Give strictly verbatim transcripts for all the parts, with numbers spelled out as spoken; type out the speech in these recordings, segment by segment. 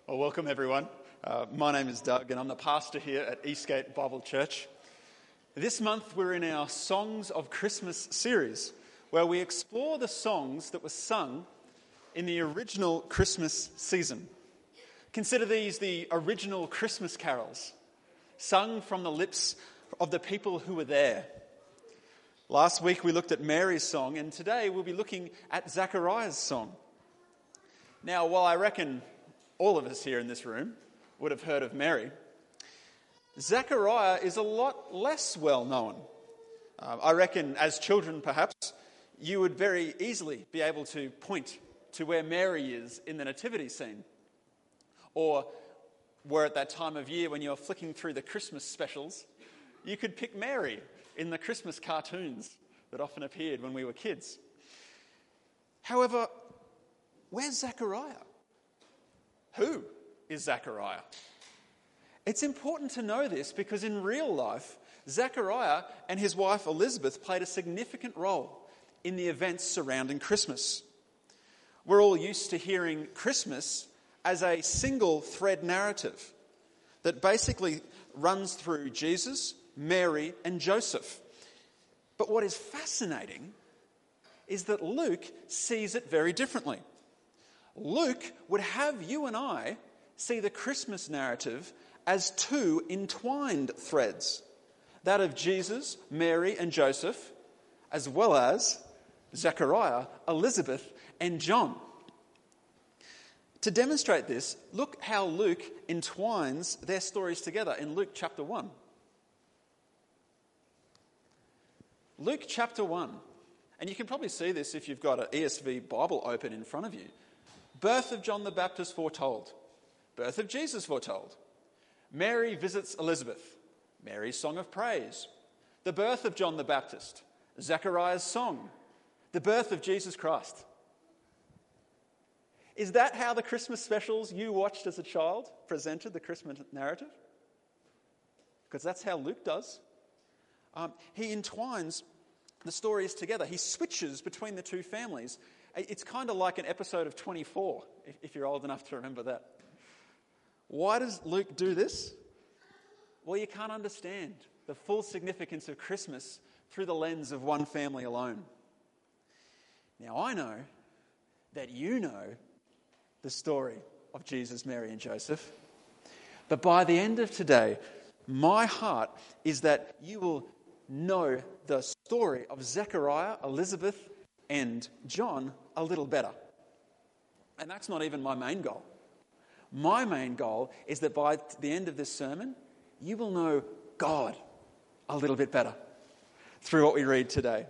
Well, welcome everyone. Uh, my name is Doug and I'm the pastor here at Eastgate Bible Church. This month we're in our Songs of Christmas series, where we explore the songs that were sung in the original Christmas season. Consider these the original Christmas carols, sung from the lips of the people who were there. Last week we looked at Mary's song, and today we'll be looking at Zechariah's song. Now, while I reckon all of us here in this room would have heard of Mary, Zechariah is a lot less well known. Uh, I reckon as children perhaps, you would very easily be able to point to where Mary is in the nativity scene. Or were at that time of year when you're flicking through the Christmas specials, you could pick Mary in the Christmas cartoons that often appeared when we were kids. However, where's Zechariah? Who is Zechariah? It's important to know this because in real life, Zechariah and his wife Elizabeth played a significant role in the events surrounding Christmas. We're all used to hearing Christmas as a single thread narrative that basically runs through Jesus, Mary, and Joseph. But what is fascinating is that Luke sees it very differently. Luke would have you and I see the Christmas narrative as two entwined threads, that of Jesus, Mary, and Joseph, as well as Zechariah, Elizabeth, and John. To demonstrate this, look how Luke entwines their stories together in Luke chapter one. Luke chapter one, and you can probably see this if you've got an E S V Bible open in front of you. Birth of John the Baptist foretold. Birth of Jesus foretold. Mary visits Elizabeth. Mary's song of praise. The birth of John the Baptist. Zechariah's song. The birth of Jesus Christ. Is that how the Christmas specials you watched as a child presented the Christmas narrative? Because that's how Luke does. Um, he entwines the stories together. He switches between the two families. It's kind of like an episode of twenty-four, if, if you're old enough to remember that. Why does Luke do this? Well, you can't understand the full significance of Christmas through the lens of one family alone. Now, I know that you know the story of Jesus, Mary, and Joseph. But by the end of today, my heart is that you will know the story of Zechariah, Elizabeth, and John a little better. And that's not even my main goal. My main goal is that by the end of this sermon, you will know God a little bit better through what we read today.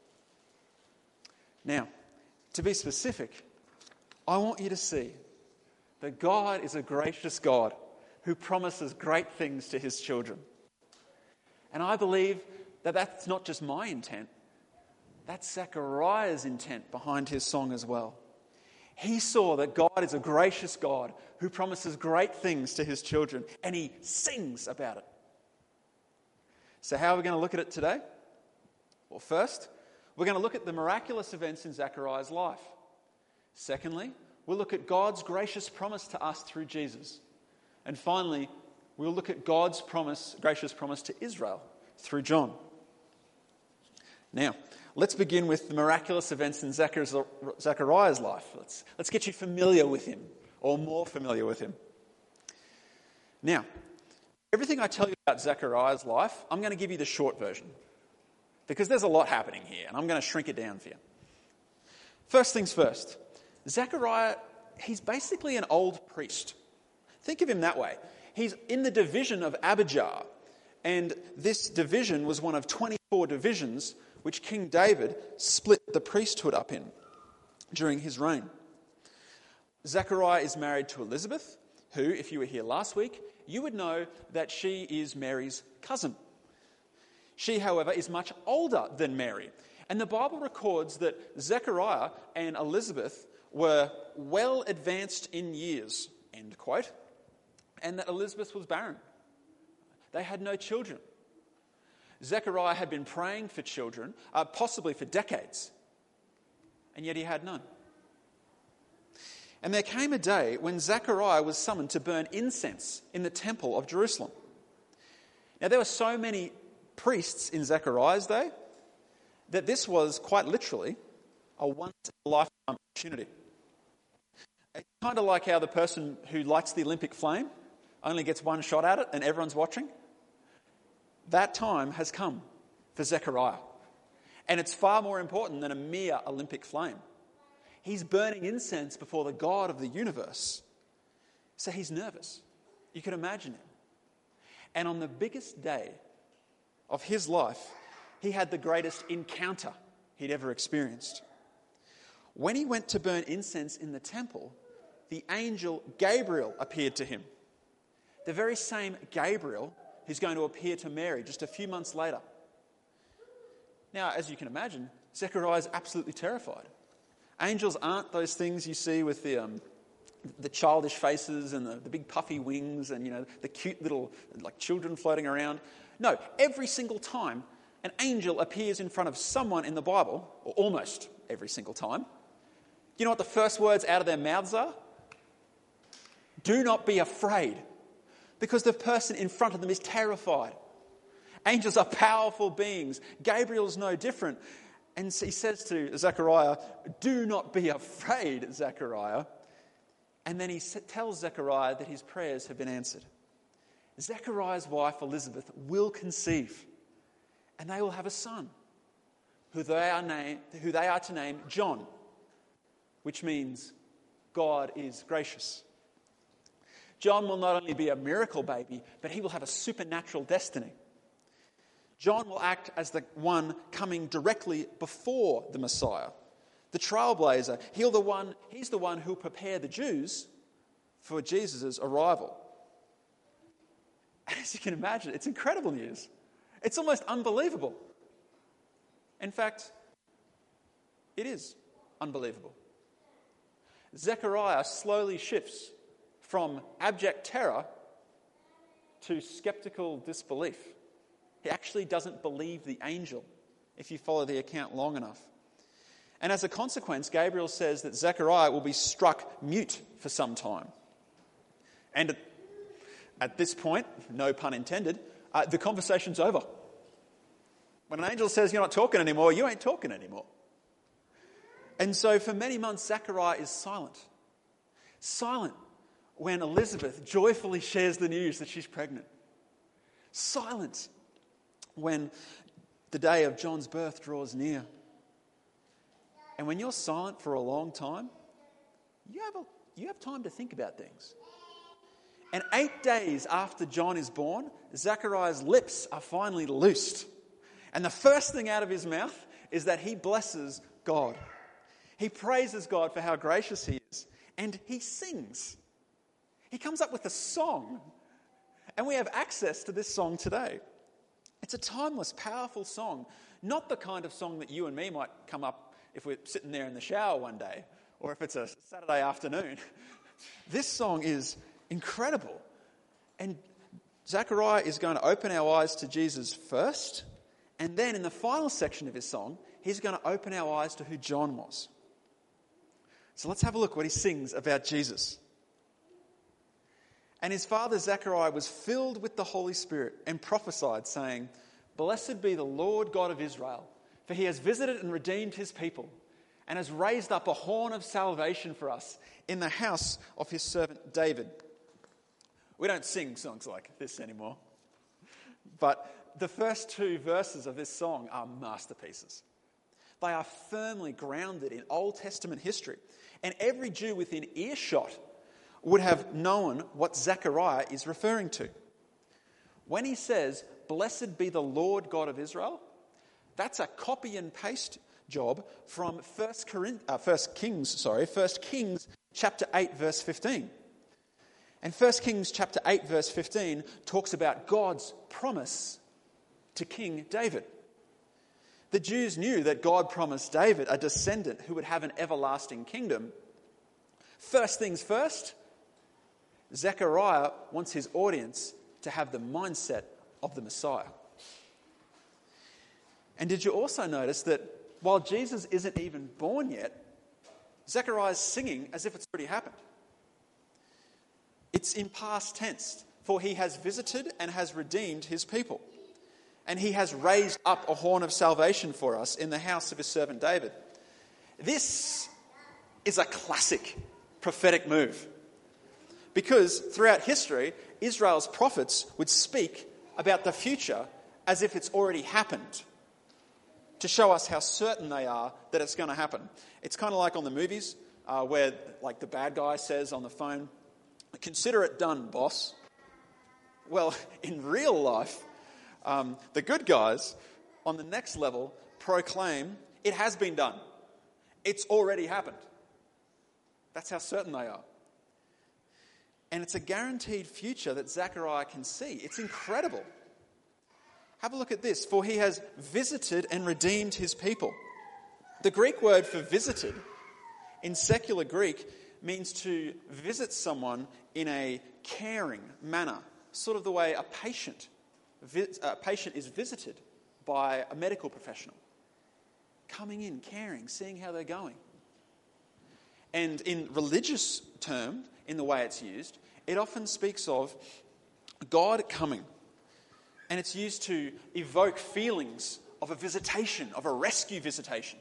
Now, to be specific, I want you to see that God is a gracious God who promises great things to his children. And I believe that that's not just my intent. That's Zechariah's intent behind his song as well. He saw that God is a gracious God who promises great things to his children, and he sings about it. So how are we going to look at it today? Well, first, we're going to look at the miraculous events in Zechariah's life. Secondly, we'll look at God's gracious promise to us through Jesus. And finally, we'll look at God's promise, gracious promise to Israel through John. Now, let's begin with the miraculous events in Zechariah's life. Let's, let's get you familiar with him, or more familiar with him. Now, everything I tell you about Zechariah's life, I'm going to give you the short version, because there's a lot happening here, and I'm going to shrink it down for you. First things first, Zechariah, he's basically an old priest. Think of him that way. He's in the division of Abijah, and this division was one of twenty-four divisions which King David split the priesthood up in during his reign. Zechariah is married to Elizabeth, who, if you were here last week, you would know that she is Mary's cousin. She, however, is much older than Mary. And the Bible records that Zechariah and Elizabeth were well advanced in years, end quote, and that Elizabeth was barren. They had no children. Zechariah had been praying for children, uh, possibly for decades, and yet he had none. And there came a day when Zechariah was summoned to burn incense in the temple of Jerusalem. Now, there were so many priests in Zechariah's day that this was quite literally a once-in-a-lifetime opportunity. It's kind of like how the person who lights the Olympic flame only gets one shot at it and everyone's watching. That time has come for Zechariah. And it's far more important than a mere Olympic flame. He's burning incense before the God of the universe. So he's nervous. You can imagine him. And on the biggest day of his life, he had the greatest encounter he'd ever experienced. When he went to burn incense in the temple, the angel Gabriel appeared to him. The very same Gabriel who's going to appear to Mary just a few months later. Now, as you can imagine, Zechariah is absolutely terrified. Angels aren't those things you see with the um, the childish faces and the, the big puffy wings and, you know, the cute little like children floating around. No, every single time an angel appears in front of someone in the Bible, or almost every single time, you know what the first words out of their mouths are? Do not be afraid, because the person in front of them is terrified. Angels are powerful beings. Gabriel's no different. And he says to Zechariah, do not be afraid, Zechariah. And then he tells Zechariah that his prayers have been answered. Zechariah's wife Elizabeth will conceive, and they will have a son, who they are named, who they are to name John, which means God is gracious. John will not only be a miracle baby, but he will have a supernatural destiny. John will act as the one coming directly before the Messiah, the trailblazer. He'll the one, he's the one who will prepare the Jews for Jesus' arrival. As you can imagine, it's incredible news. It's almost unbelievable. In fact, it is unbelievable. Zechariah slowly shifts from abject terror to skeptical disbelief. He actually doesn't believe the angel, if you follow the account long enough. And as a consequence, Gabriel says that Zechariah will be struck mute for some time. And at, at this point, no pun intended, uh, the conversation's over. When an angel says you're not talking anymore, you ain't talking anymore. And so for many months, Zechariah is silent. Silent when Elizabeth joyfully shares the news that she's pregnant. Silent when the day of John's birth draws near. And when you're silent for a long time, you have, a, you have time to think about things. And eight days after John is born, Zechariah's lips are finally loosed. And the first thing out of his mouth is that he blesses God. He praises God for how gracious he is. And he sings. He comes up with a song. And we have access to this song today. It's a timeless, powerful song. Not the kind of song that you and me might come up if we're sitting there in the shower one day, or if it's a Saturday afternoon. This song is incredible. And Zechariah is going to open our eyes to Jesus first, and then in the final section of his song, he's going to open our eyes to who John was. So let's have a look what he sings about Jesus. And his father Zechariah was filled with the Holy Spirit and prophesied, saying, Blessed be the Lord God of Israel, for he has visited and redeemed his people, and has raised up a horn of salvation for us in the house of his servant David. We don't sing songs like this anymore. But the first two verses of this song are masterpieces. They are firmly grounded in Old Testament history. And every Jew within earshot would have known what Zechariah is referring to. When he says, Blessed be the Lord God of Israel, that's a copy and paste job from First Corinth, uh, First Kings, sorry, First Kings chapter eight, verse fifteen. And First Kings chapter eight, verse fifteen talks about God's promise to King David. The Jews knew that God promised David a descendant who would have an everlasting kingdom. First things first, Zechariah wants his audience to have the mindset of the Messiah. And did you also notice that while Jesus isn't even born yet, Zechariah is singing as if it's already happened. It's in past tense, for he has visited and has redeemed his people. And he has raised up a horn of salvation for us in the house of his servant David. This is a classic prophetic move. Because throughout history, Israel's prophets would speak about the future as if it's already happened, to show us how certain they are that it's going to happen. It's kind of like on the movies uh, where like the bad guy says on the phone, "Consider it done, boss." Well, in real life, um, the good guys on the next level proclaim, "It has been done. It's already happened." That's how certain they are. And it's a guaranteed future that Zechariah can see. It's incredible. Have a look at this. For he has visited and redeemed his people. The Greek word for visited in secular Greek means to visit someone in a caring manner, sort of the way a patient, a patient is visited by a medical professional. Coming in, caring, seeing how they're going. And in religious terms, in the way it's used, it often speaks of God coming. And it's used to evoke feelings of a visitation, of a rescue visitation.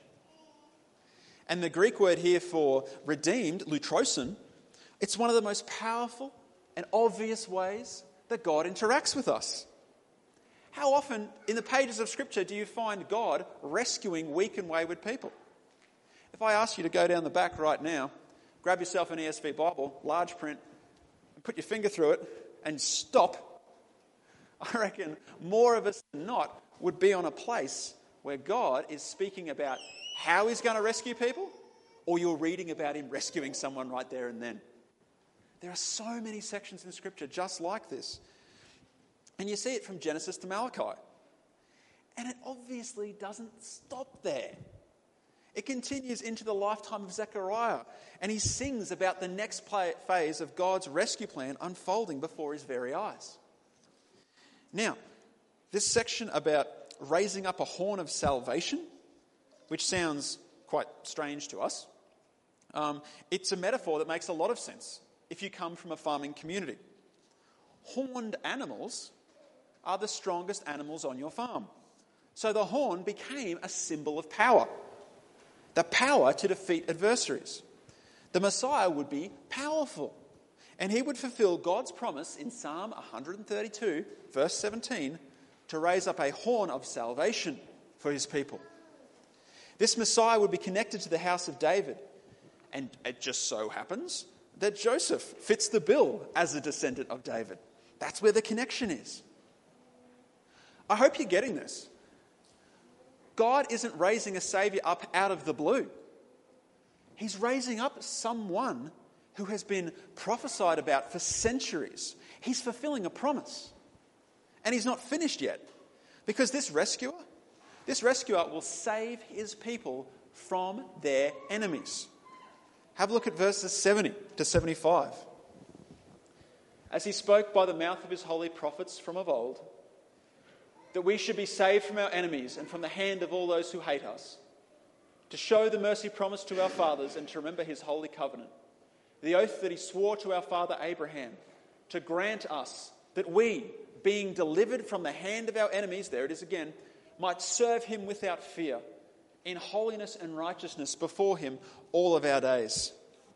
And the Greek word here for redeemed, lutrosin, it's one of the most powerful and obvious ways that God interacts with us. How often in the pages of Scripture do you find God rescuing weak and wayward people? If I ask you to go down the back right now, grab yourself an E S V Bible, large print, and put your finger through it and stop, I reckon more of us than not would be on a place where God is speaking about how he's going to rescue people, or you're reading about him rescuing someone right there and then. There are so many sections in Scripture just like this. And you see it from Genesis to Malachi. And it obviously doesn't stop there. It continues into the lifetime of Zechariah, and he sings about the next play, phase of God's rescue plan unfolding before his very eyes. Now, this section about raising up a horn of salvation, which sounds quite strange to us, um, it's a metaphor that makes a lot of sense if you come from a farming community. Horned animals are the strongest animals on your farm. So the horn became a symbol of power. The power to defeat adversaries. The Messiah would be powerful. And he would fulfill God's promise in Psalm one thirty-two, verse seventeen, to raise up a horn of salvation for his people. This Messiah would be connected to the house of David. And it just so happens that Joseph fits the bill as a descendant of David. That's where the connection is. I hope you're getting this. God isn't raising a saviour up out of the blue. He's raising up someone who has been prophesied about for centuries. He's fulfilling a promise. And he's not finished yet. Because this rescuer, this rescuer will save his people from their enemies. Have a look at verses seventy to seventy-five. As he spoke by the mouth of his holy prophets from of old, that we should be saved from our enemies and from the hand of all those who hate us, to show the mercy promised to our fathers and to remember his holy covenant, the oath that he swore to our father Abraham, to grant us that we, being delivered from the hand of our enemies, there it is again, might serve him without fear, in holiness and righteousness before him all of our days.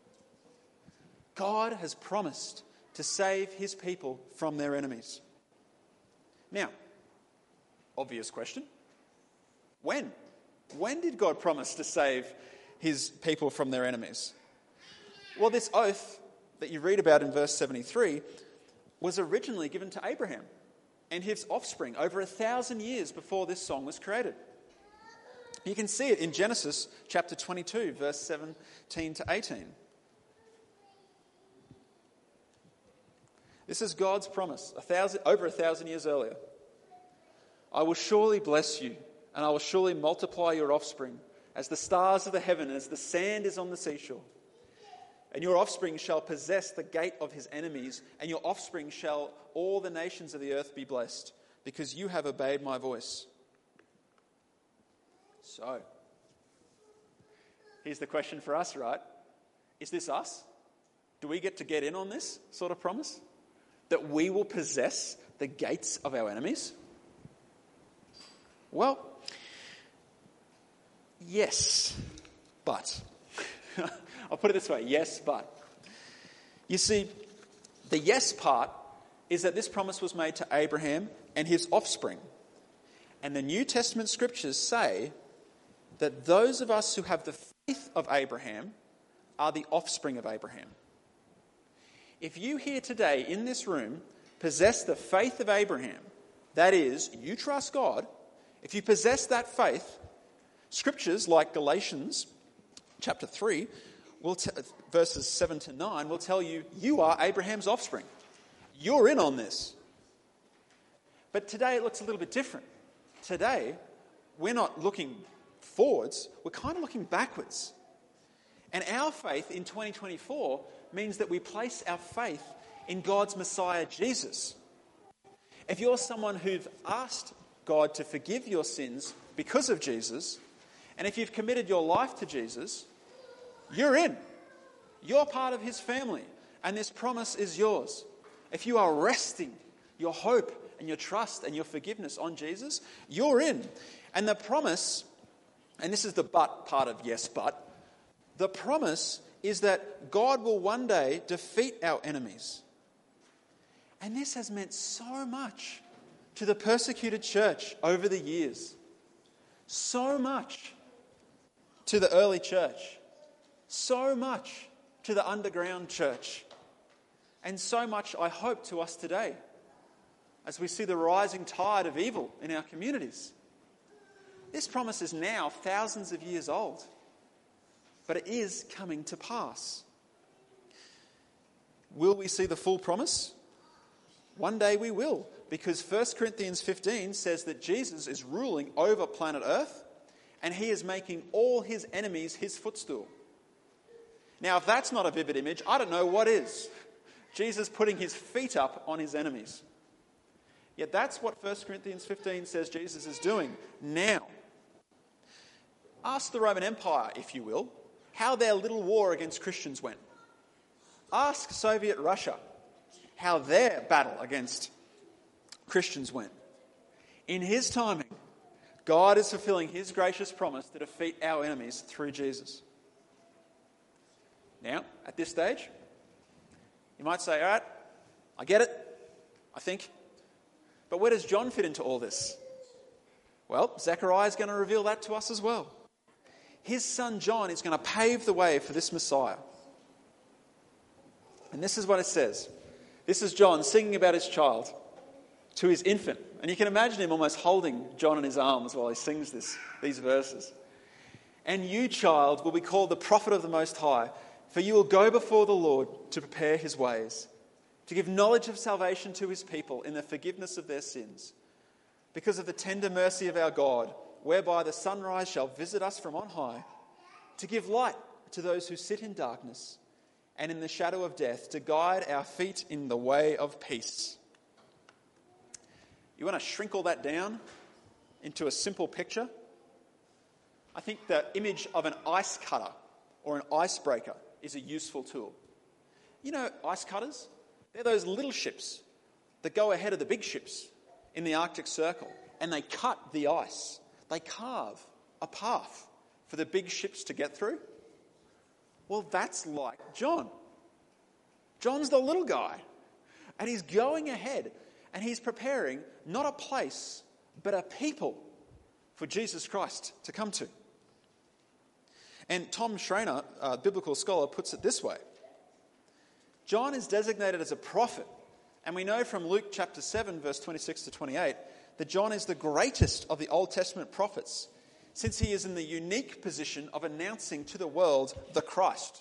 God has promised to save his people from their enemies. Now, obvious question. When? When did God promise to save his people from their enemies? Well, this oath that you read about in verse seventy-three was originally given to Abraham and his offspring over a thousand years before this song was created. You can see it in Genesis chapter twenty-two, verse seventeen to eighteen. This is God's promise, a thousand, over a thousand years earlier. I will surely bless you, and I will surely multiply your offspring as the stars of the heaven, as the sand is on the seashore. And your offspring shall possess the gate of his enemies, and your offspring shall all the nations of the earth be blessed, because you have obeyed my voice. So, here's the question for us, right? Is this us? Do we get to get in on this sort of promise? That we will possess the gates of our enemies? Well, yes, but. I'll put it this way, yes, but. You see, the yes part is that this promise was made to Abraham and his offspring. And the New Testament scriptures say that those of us who have the faith of Abraham are the offspring of Abraham. If you here today in this room possess the faith of Abraham, that is, you trust God, if you possess that faith, scriptures like Galatians chapter three, will t- verses seven to nine, will tell you, you are Abraham's offspring. You're in on this. But today it looks a little bit different. Today, we're not looking forwards, we're kind of looking backwards. And our faith in twenty twenty-four means that we place our faith in God's Messiah, Jesus. If you're someone who've asked God to forgive your sins because of Jesus, and if you've committed your life to Jesus, you're in. You're part of his family, and this promise is yours. If you are resting your hope and your trust and your forgiveness on Jesus, you're in. And the promise, and this is the but part of yes, but, the promise is that God will one day defeat our enemies. And this has meant so much to the persecuted church over the years. So much to the early church. So much to the underground church. And so much, I hope, to us today as we see the rising tide of evil in our communities. This promise is now thousands of years old, but it is coming to pass. Will we see the full promise? One day we will, because First Corinthians fifteen says that Jesus is ruling over planet Earth and he is making all his enemies his footstool. Now, if that's not a vivid image, I don't know what is. Jesus putting his feet up on his enemies. Yet that's what First Corinthians fifteen says Jesus is doing now. Ask the Roman Empire, if you will, how their little war against Christians went. Ask Soviet Russia how their battle against Christians went. In his timing, God is fulfilling his gracious promise to defeat our enemies through Jesus. Now, at this stage, you might say, all right, I get it, I think. But where does John fit into all this? Well, Zechariah is going to reveal that to us as well. His son John is going to pave the way for this Messiah. And this is what it says. This is John singing about his child to his infant. And you can imagine him almost holding John in his arms while he sings this, these verses. And you, child, will be called the prophet of the Most High, for you will go before the Lord to prepare his ways, to give knowledge of salvation to his people in the forgiveness of their sins, because of the tender mercy of our God, whereby the sunrise shall visit us from on high, to give light to those who sit in darkness and in the shadow of death, to guide our feet in the way of peace. You want to shrink all that down into a simple picture? I think the image of an ice cutter or an icebreaker is a useful tool. You know, ice cutters? They're those little ships that go ahead of the big ships in the Arctic Circle, and they cut the ice. They carve a path for the big ships to get through. Well, that's like John. John's the little guy, and he's going ahead, and he's preparing not a place, but a people for Jesus Christ to come to. And Tom Schreiner, a biblical scholar, puts it this way. John is designated as a prophet, and we know from Luke chapter seven, verse twenty-six to twenty-eight, that John is the greatest of the Old Testament prophets, since he is in the unique position of announcing to the world the Christ.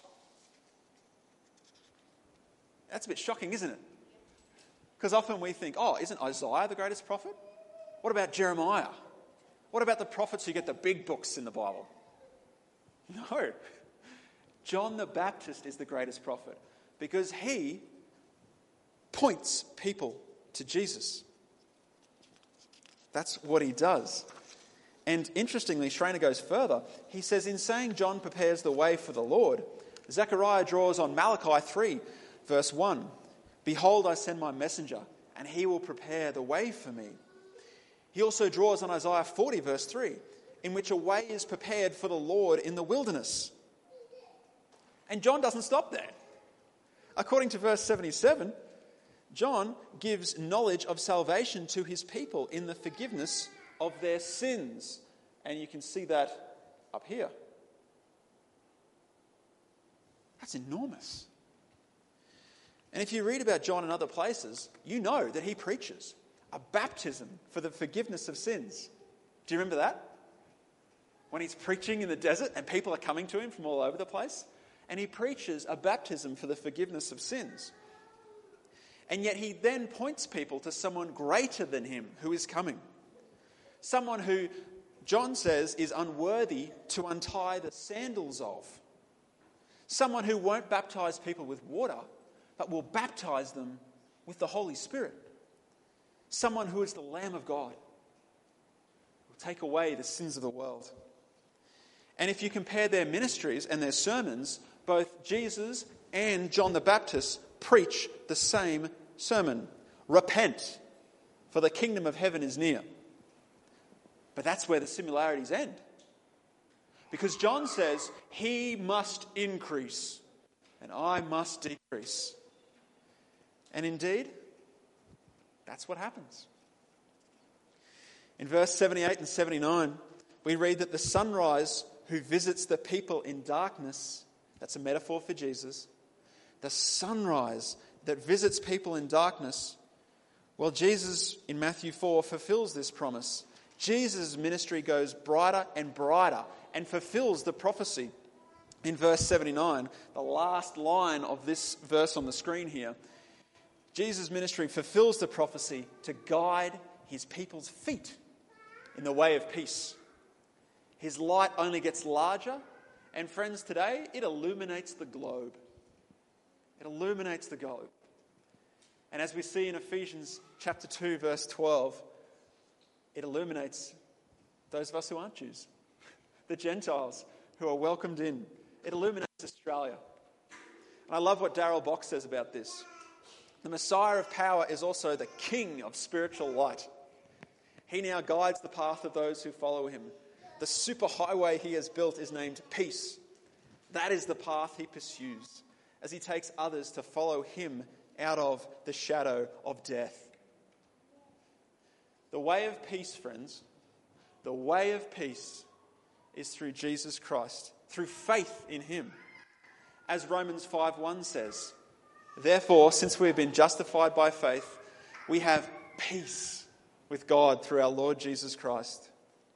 That's a bit shocking, isn't it? Because often we think, oh, isn't Isaiah the greatest prophet? What about Jeremiah? What about the prophets who get the big books in the Bible? No. John the Baptist is the greatest prophet because he points people to Jesus. That's what he does. And interestingly, Schreiner goes further. He says, in saying John prepares the way for the Lord, Zechariah draws on Malachi three, verse one. Behold, I send my messenger, and he will prepare the way for me. He also draws on Isaiah forty, verse three, in which a way is prepared for the Lord in the wilderness. And John doesn't stop there. According to verse seventy-seven, John gives knowledge of salvation to his people in the forgiveness of their sins. And you can see that up here. That's enormous. And if you read about John in other places, you know that he preaches a baptism for the forgiveness of sins. Do you remember that? When he's preaching in the desert and people are coming to him from all over the place. And he preaches a baptism for the forgiveness of sins. And yet he then points people to someone greater than him who is coming. Someone who John says is unworthy to untie the sandals of. Someone who won't baptize people with water, but will baptize them with the Holy Spirit. Someone who is the Lamb of God, who will take away the sins of the world. And if you compare their ministries and their sermons, both Jesus and John the Baptist preach the same sermon. Repent, for the kingdom of heaven is near. But that's where the similarities end. Because John says, he must increase and I must decrease. And indeed, that's what happens. In verse seventy-eight and seventy-nine, we read that the sunrise who visits the people in darkness, that's a metaphor for Jesus, the sunrise that visits people in darkness, well, Jesus in Matthew four fulfills this promise. Jesus' ministry goes brighter and brighter and fulfills the prophecy. In verse seventy-nine, the last line of this verse on the screen here, Jesus' ministry fulfills the prophecy to guide his people's feet in the way of peace. His light only gets larger, and friends, today it illuminates the globe. It illuminates the globe. And as we see in Ephesians chapter two, verse twelve, it illuminates those of us who aren't Jews, the Gentiles who are welcomed in. It illuminates Australia. And I love what Darrell Bock says about this. The Messiah of power is also the King of spiritual light. He now guides the path of those who follow him. The superhighway he has built is named peace. That is the path he pursues as he takes others to follow him out of the shadow of death. The way of peace, friends, the way of peace is through Jesus Christ, through faith in him. As Romans five one says, therefore, since we have been justified by faith, we have peace with God through our Lord Jesus Christ.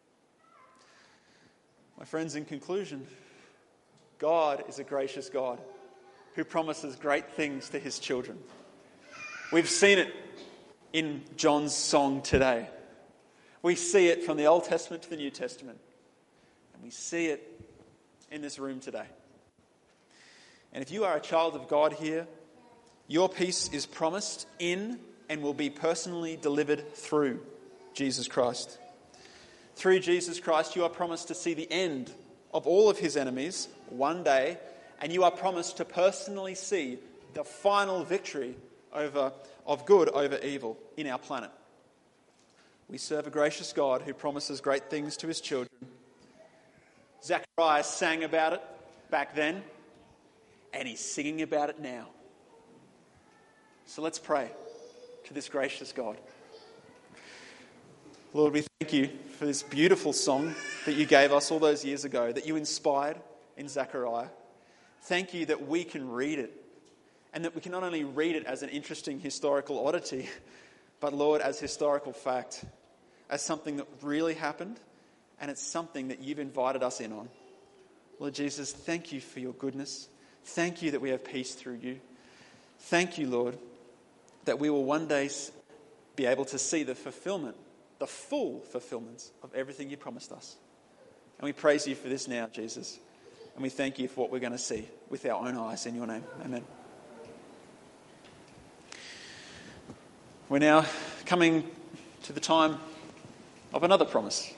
My friends, in conclusion, God is a gracious God who promises great things to his children. We've seen it in John's song today. We see it from the Old Testament to the New Testament. And we see it in this room today. And if you are a child of God here, your peace is promised in and will be personally delivered through Jesus Christ. Through Jesus Christ, you are promised to see the end of all of his enemies one day, and you are promised to personally see the final victory over of good over evil in our planet. We serve a gracious God who promises great things to his children. Zechariah sang about it back then, and he's singing about it now. So let's pray to this gracious God. Lord, we thank you for this beautiful song that you gave us all those years ago, that you inspired in Zechariah. Thank you that we can read it, and that we can not only read it as an interesting historical oddity, but Lord, as historical fact, as something that really happened, and it's something that you've invited us in on. Lord Jesus, thank you for your goodness. Thank you that we have peace through you. Thank you, Lord, that we will one day be able to see the fulfillment, the full fulfillment of everything you promised us. And we praise you for this now, Jesus. And we thank you for what we're going to see with our own eyes in your name. Amen. We're now coming to the time of another promise.